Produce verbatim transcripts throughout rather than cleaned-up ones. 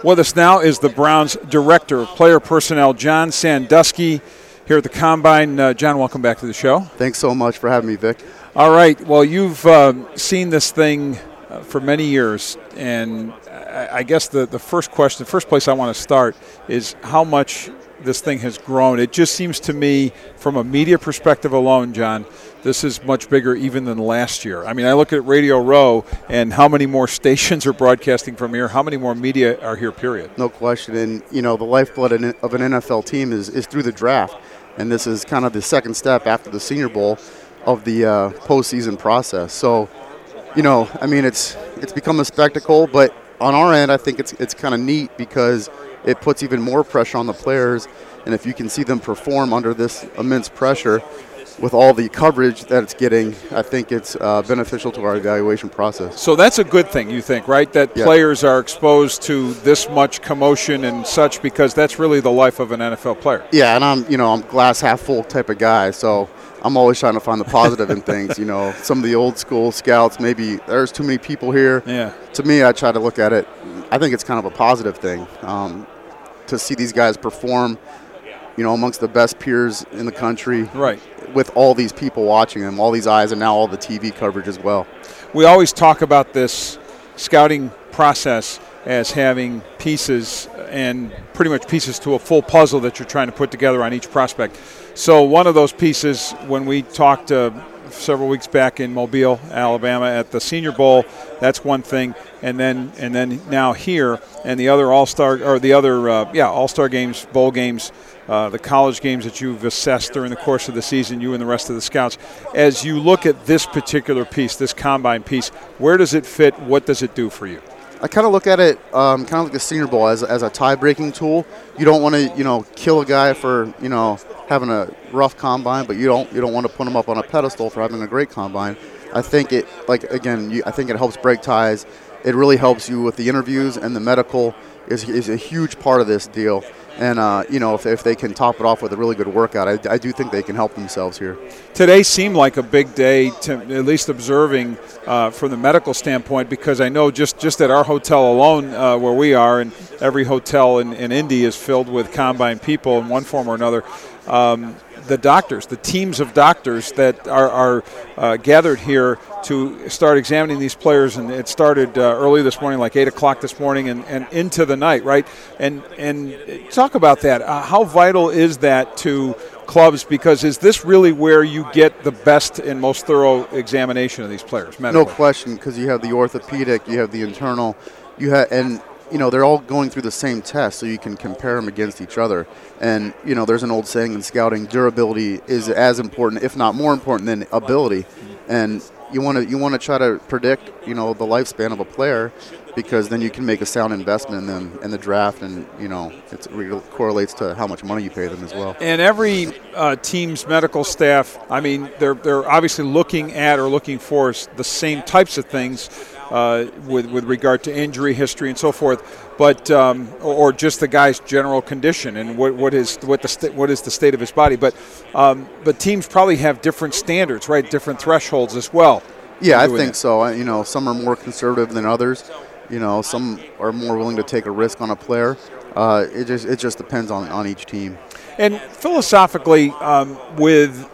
With us now is the Browns Director of Player Personnel, John Sandusky, here at the Combine. Uh, John, welcome back to the show. Thanks so much for having me, Vic. All right. Well, you've uh, seen this thing uh, for many years, and I, I guess the, the first question, the first place I want to start is how much this thing has grown. It just seems to me, from a media perspective alone, John, this is much bigger even than last year. I mean, I look at Radio Row and how many more stations are broadcasting from here, how many more media are here, period. No question. And, you know, the lifeblood of an N F L team is, is through the draft. And this is kind of the second step after the Senior Bowl of the uh, postseason process. So, you know, I mean, it's it's become a spectacle. But on our end, I think it's it's kind of neat because it puts even more pressure on the players. And if you can see them perform under this immense pressure, with all the coverage that it's getting, I think it's uh, beneficial to our evaluation process. So that's a good thing, you think, right? That yeah. players are exposed to this much commotion and such, because that's really the life of an N F L player. Yeah, and I'm, you know, I'm glass half full type of guy, so I'm always trying to find the positive in things. You know, some of the old school scouts, maybe there's too many people here. Yeah. To me, I try to look at it. I think it's kind of a positive thing um, to see these guys perform, you know, amongst the best peers in the country. Right. With all these people watching them, all these eyes, and now all the T V coverage as well. We always talk about this scouting process as having pieces, and pretty much pieces to a full puzzle that you're trying to put together on each prospect. So one of those pieces, when we talked uh, several weeks back in Mobile, Alabama, at the Senior Bowl, that's one thing, and then and then now here, and the other All-Star or the other uh, yeah All-Star games, bowl games. Uh, the college games that you've assessed during the course of the season, you and the rest of the scouts. As you look at this particular piece, this combine piece, where does it fit? What does it do for you? I kind of look at it um, kind of like the Senior Bowl as, as a tie-breaking tool. You don't want to, you know, kill a guy for, you know, having a rough combine, but you don't you don't want to put him up on a pedestal for having a great combine. I think it, like, again, you, I think it helps break ties. It really helps you with the interviews, and the medical is, is a huge part of this deal. And, uh, you know, if, if they can top it off with a really good workout, I, I do think they can help themselves here. Today seemed like a big day, to at least observing uh, from the medical standpoint, because I know just, just at our hotel alone uh, where we are, and every hotel in, in Indy is filled with combine people in one form or another, um, the doctors, the teams of doctors that are, are uh, gathered here to start examining these players, and it started uh, early this morning, like eight o'clock this morning, and, and into the night, right? And and talk about that. Uh, how vital is that to clubs? Because is this really where you get the best and most thorough examination of these players? Medically? No question, because you have the orthopedic, you have the internal, you have, and you know, they're all going through the same test, so you can compare them against each other. And, you know, there's an old saying in scouting, durability is as important, if not more important, than ability. And you want to you want to try to predict, you know, the lifespan of a player, because then you can make a sound investment in them in the draft, and, you know, it's, it really correlates to how much money you pay them as well. And every uh, team's medical staff, I mean, they're they're obviously looking at or looking for the same types of things uh, with with regard to injury history and so forth, but um, or, or just the guy's general condition and what what is what the sta- what is the state of his body. But um, but teams probably have different standards, right? Different thresholds as well. Yeah, I think that. so. You know, some are more conservative than others. You know, some are more willing to take a risk on a player. Uh, it just it just depends on, on each team. And philosophically, um, with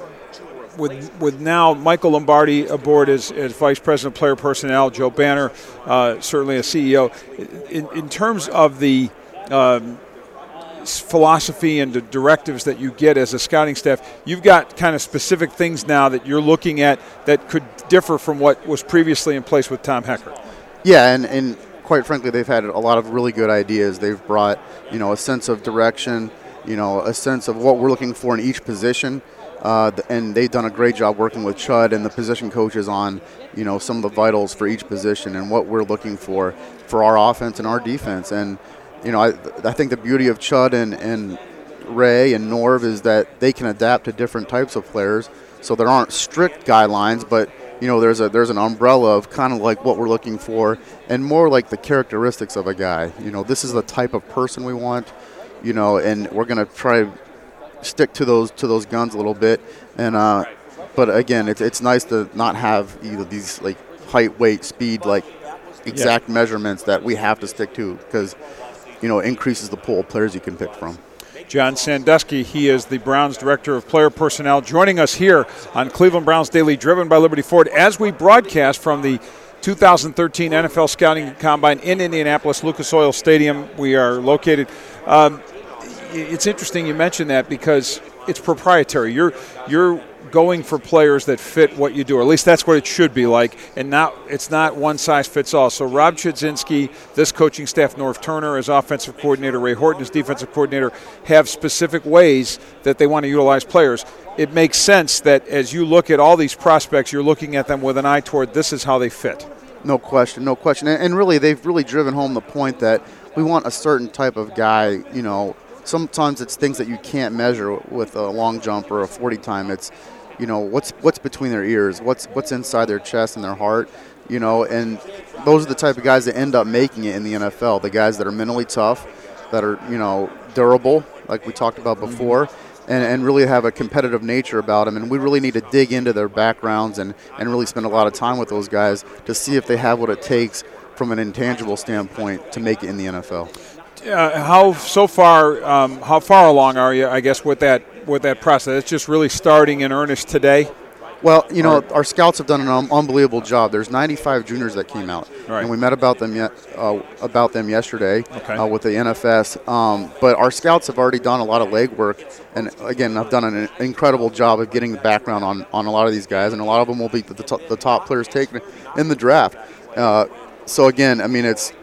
with with now Michael Lombardi aboard as, as Vice President of Player Personnel, Joe Banner uh, certainly a C E O, in, in terms of the um, philosophy and the directives that you get as a scouting staff, you've got kind of specific things now that you're looking at that could differ from what was previously in place with Tom Heckert. Yeah, and, and quite frankly, they've had a lot of really good ideas. They've brought, you know, a sense of direction, you know, a sense of what we're looking for in each position. Uh, and they've done a great job working with Chud and the position coaches on, you know, some of the vitals for each position and what we're looking for for our offense and our defense. And, you know, I, I think the beauty of Chud and, and Ray and Norv is that they can adapt to different types of players. So there aren't strict guidelines, but, you know, there's a there's an umbrella of kind of like what we're looking for and more like the characteristics of a guy. You know, this is the type of person we want, you know, and we're going to try to stick to those to those guns a little bit. And uh, but again, it's it's nice to not have either these like height, weight, speed like exact yeah. measurements that we have to stick to because, you know, it increases the pool of players you can pick from. John Sandusky, he is the Browns Director of Player Personnel, joining us here on Cleveland Browns Daily, driven by Liberty Ford, as we broadcast from the two thousand thirteen N F L Scouting Combine in Indianapolis, Lucas Oil Stadium. We are located. Um, it's interesting you mentioned that because it's proprietary. You're you're going for players that fit what you do, or at least that's what it should be like, and not it's not one size fits all. So Rob Chudzinski, this coaching staff, Norv Turner as offensive coordinator, Ray Horton as defensive coordinator, have specific ways that they want to utilize players. It makes sense that as you look at all these prospects, you're looking at them with an eye toward this is how they fit. No question, no question. And, and really, they've really driven home the point that we want a certain type of guy. You know, sometimes it's things that you can't measure with a long jump or a forty time. It's, you know, what's what's between their ears, what's what's inside their chest and their heart, you know, and those are the type of guys that end up making it in the N F L, the guys that are mentally tough, that are, you know, durable, like we talked about before, mm-hmm. and, and really have a competitive nature about them. And we really need to dig into their backgrounds and, and really spend a lot of time with those guys to see if they have what it takes from an intangible standpoint to make it in the N F L. Uh, how so far? Um, how far along are you? I guess with that with that process, it's just really starting in earnest today. Well, you know, our scouts have done an um, unbelievable job. There's ninety-five juniors that came out, right. and we met about them yet uh, about them yesterday okay. uh, with the N F S. Um, but our scouts have already done a lot of legwork, and again, I've done an incredible job of getting the background on, on a lot of these guys, and a lot of them will be the, top, the top players taken in the draft. Uh, so again, I mean, it's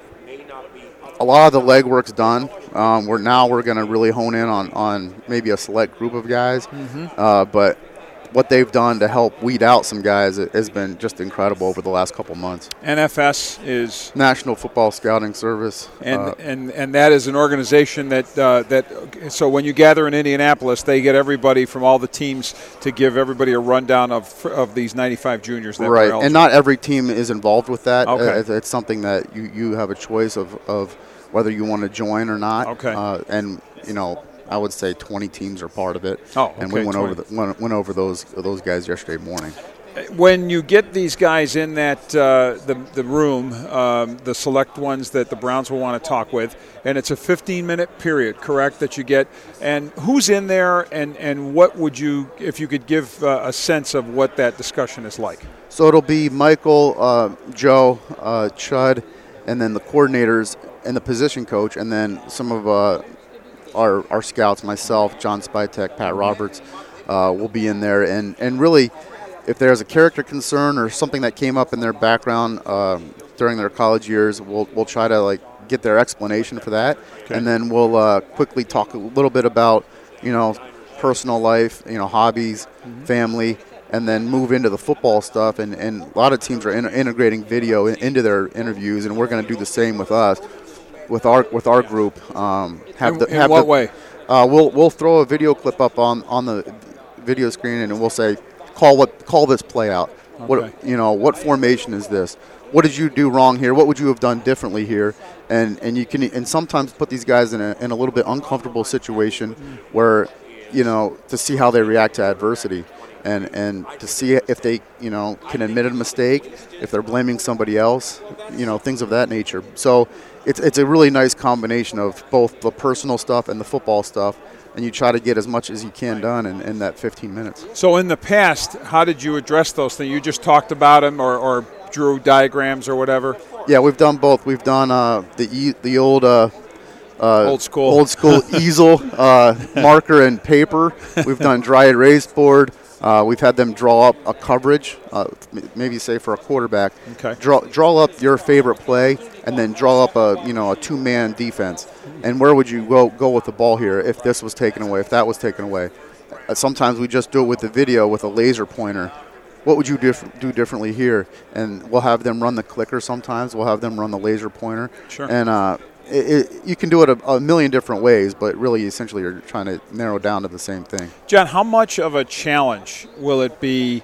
a lot of the legwork's done. Um, we're now we're going to really hone in on, on maybe a select group of guys, mm-hmm. uh, but what they've done to help weed out some guys has been just incredible over the last couple months. N F S is National Football Scouting Service, and uh, and and that is an organization that uh, that. So when you gather in Indianapolis, they get everybody from all the teams to give everybody a rundown of of these ninety-five juniors. That right, were and not every team is involved with that. Okay. Uh, it's something that you, you have a choice of, of whether you want to join or not. Okay, uh, and you know. I would say twenty teams are part of it. Oh, okay, and we went twenty. over the, went, went over those those guys yesterday morning. When you get these guys in that uh, the the room, um, the select ones that the Browns will want to talk with, and it's a fifteen minute period, correct? That you get, and who's in there, and, and what would you, if you could give uh, a sense of what that discussion is like? So it'll be Michael, uh, Joe, uh, Chud, and then the coordinators and the position coach, and then some of. Uh, Our, our scouts, myself, John Spytek, Pat Roberts, uh, will be in there. And, and really, if there's a character concern or something that came up in their background um, during their college years, we'll we'll try to like get their explanation for that. Okay. And then we'll uh, quickly talk a little bit about, you know, personal life, you know, hobbies, mm-hmm. family, and then move into the football stuff. And, and a lot of teams are in, integrating video in, into their interviews, and we're going to do the same with us. With our with our group, um, have in, the in have what the, way? Uh, we'll we'll throw a video clip up on, on the video screen, and we'll say, call what call this play out. Okay. What you know? What formation is this? What did you do wrong here? What would you have done differently here? And and you can and sometimes put these guys in a in a little bit uncomfortable situation mm. where, you know, to see how they react to adversity. And, and to see if they, you know, can admit a mistake, if they're blaming somebody else, you know, things of that nature. So it's it's a really nice combination of both the personal stuff and the football stuff, and you try to get as much as you can done in, in that fifteen minutes. So in the past, how did you address those things? You just talked about them or, or drew diagrams or whatever? Yeah, we've done both. We've done uh, the e- the old uh, uh, old school old school easel, uh, marker and paper. We've done dry erase board. Uh, we've had them draw up a coverage, uh, maybe say for a quarterback. Okay. Draw draw up your favorite play, and then draw up a you know a two-man defense. And where would you go go with the ball here if this was taken away, if that was taken away? Uh, sometimes we just do it with the video with a laser pointer. What would you diff- do differently here? And we'll have them run the clicker. Sometimes we'll have them run the laser pointer. Sure. And uh, It, it, you can do it a, a million different ways, but really, essentially, you're trying to narrow down to the same thing. John, how much of a challenge will it be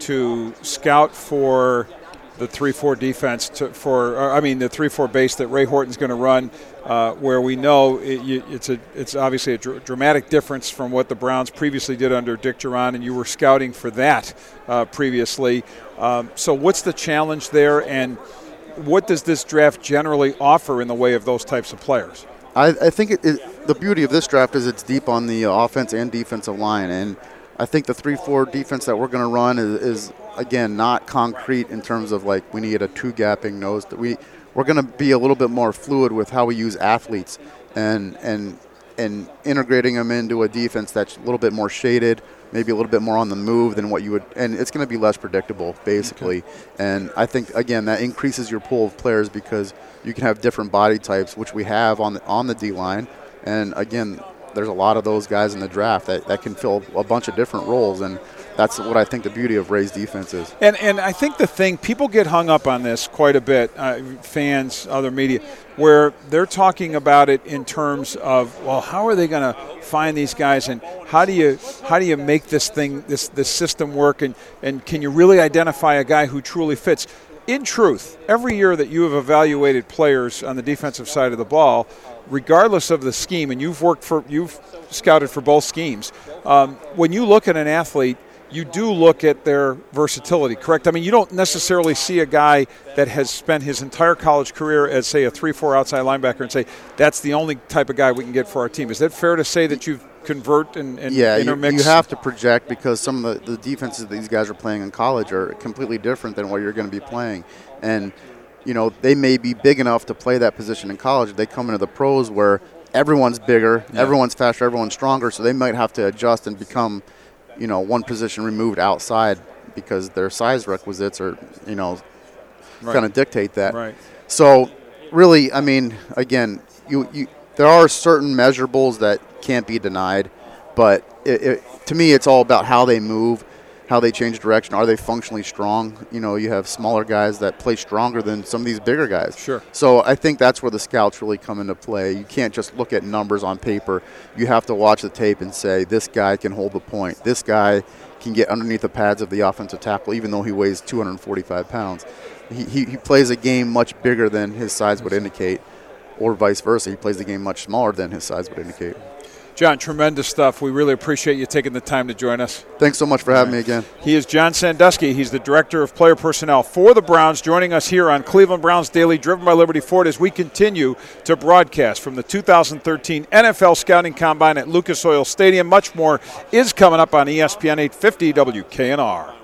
to scout for the three four defense, to, for uh, I mean, the three four base that Ray Horton's going to run, uh, where we know it, you, it's a it's obviously a dr- dramatic difference from what the Browns previously did under Dick Duran, and you were scouting for that uh, previously. Um, so what's the challenge there, and what does this draft generally offer in the way of those types of players? I, I think it, it, the beauty of this draft is it's deep on the uh, offense and defensive line, and I think the three four defense that we're going to run is, is, again, not concrete in terms of, like, we need a two-gapping nose. We, we're going to be a little bit more fluid with how we use athletes and and and integrating them into a defense that's a little bit more shaded, maybe a little bit more on the move than what you would – and it's going to be less predictable, basically. Okay. And I think, again, that increases your pool of players because you can have different body types, which we have on the, on the D-line. And, again, there's a lot of those guys in the draft that, that can fill a bunch of different roles, and that's what I think the beauty of Ray's defense is. And and I think the thing, people get hung up on this quite a bit, uh, fans, other media, where they're talking about it in terms of, well, how are they going to find these guys, and how do you how do you make this thing, this this system work, and, and can you really identify a guy who truly fits? In truth, every year that you have evaluated players on the defensive side of the ball, regardless of the scheme, and you've worked for, you've scouted for both schemes, um, when you look at an athlete, you do look at their versatility, correct? I mean, you don't necessarily see a guy that has spent his entire college career as, say, a three four outside linebacker and say, that's the only type of guy we can get for our team. Is that fair to say that you convert and, and yeah, intermix? You, you have to project because some of the, the defenses that these guys are playing in college are completely different than what you're going to be playing. And, you know, they may be big enough to play that position in college. They come into the pros where everyone's bigger, yeah. everyone's faster, everyone's stronger, so they might have to adjust and become – you know, one position removed outside because their size requisites are, you know, right. kind of dictate that. Right. So, really, I mean, again, you, you there are certain measurables that can't be denied, but it, it, to me, it's all about how they move, how they change direction. Are they functionally strong? You know, you have smaller guys that play stronger than some of these bigger guys. Sure. So I think that's where the scouts really come into play. You can't just look at numbers on paper. You have to watch the tape and say, this guy can hold the point. This guy can get underneath the pads of the offensive tackle, even though he weighs two hundred forty-five pounds. He, he, he plays a game much bigger than his size would indicate, or vice versa. He plays the game much smaller than his size would indicate. John, tremendous stuff. We really appreciate you taking the time to join us. Thanks so much for having right. me again. He is John Sandusky. He's the Director of Player Personnel for the Browns, joining us here on Cleveland Browns Daily, driven by Liberty Ford, as we continue to broadcast from the two thousand thirteen N F L Scouting Combine at Lucas Oil Stadium. Much more is coming up on E S P N eight fifty W K N R.